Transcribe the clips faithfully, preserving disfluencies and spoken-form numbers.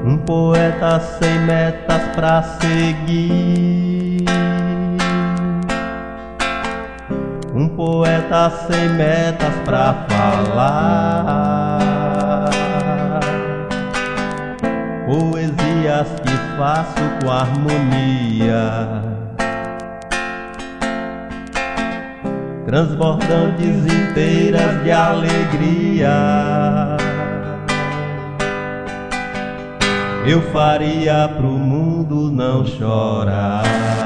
Um poeta sem metas pra seguir, um poeta sem metas pra falar, poesias que faço com harmonia, transbordantes inteiras de alegria. Eu faria pro mundo não chorar.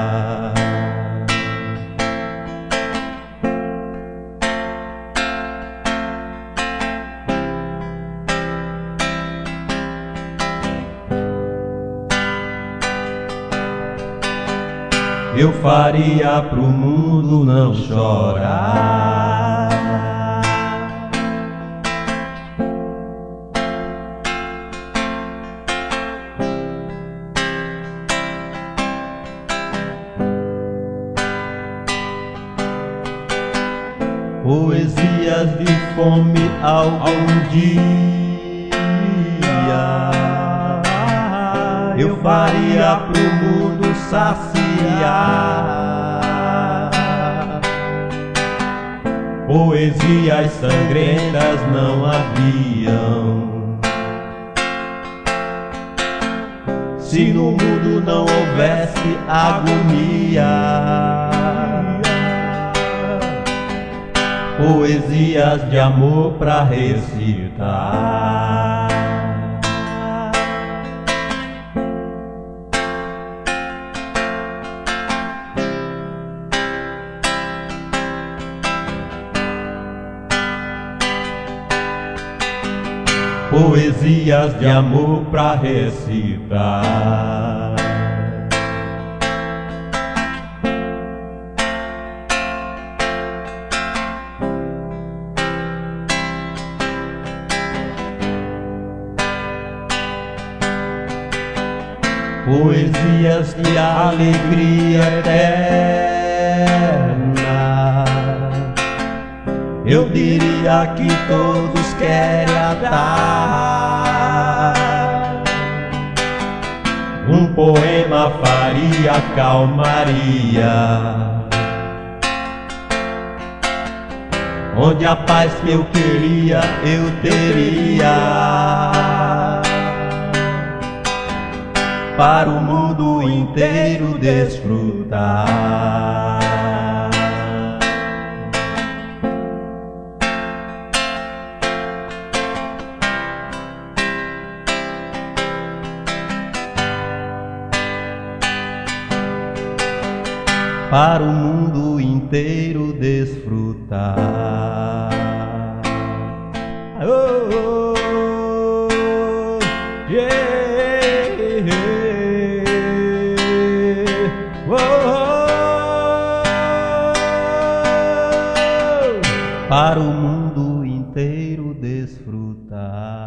Eu faria pro mundo não chorar. Poesias de fome algum dia eu faria pro mundo saciar. Poesias sangrentas não haviam se no mundo não houvesse agonia. Poesias de amor pra recitar. Poesias de amor pra recitar. Poesias de alegria eterna, eu diria que todos querem atar. Um poema faria calmaria, onde a paz que eu queria eu teria. Para o mundo inteiro desfrutar. Para o mundo inteiro desfrutar. Oh, oh, yeah. Para o mundo inteiro desfrutar.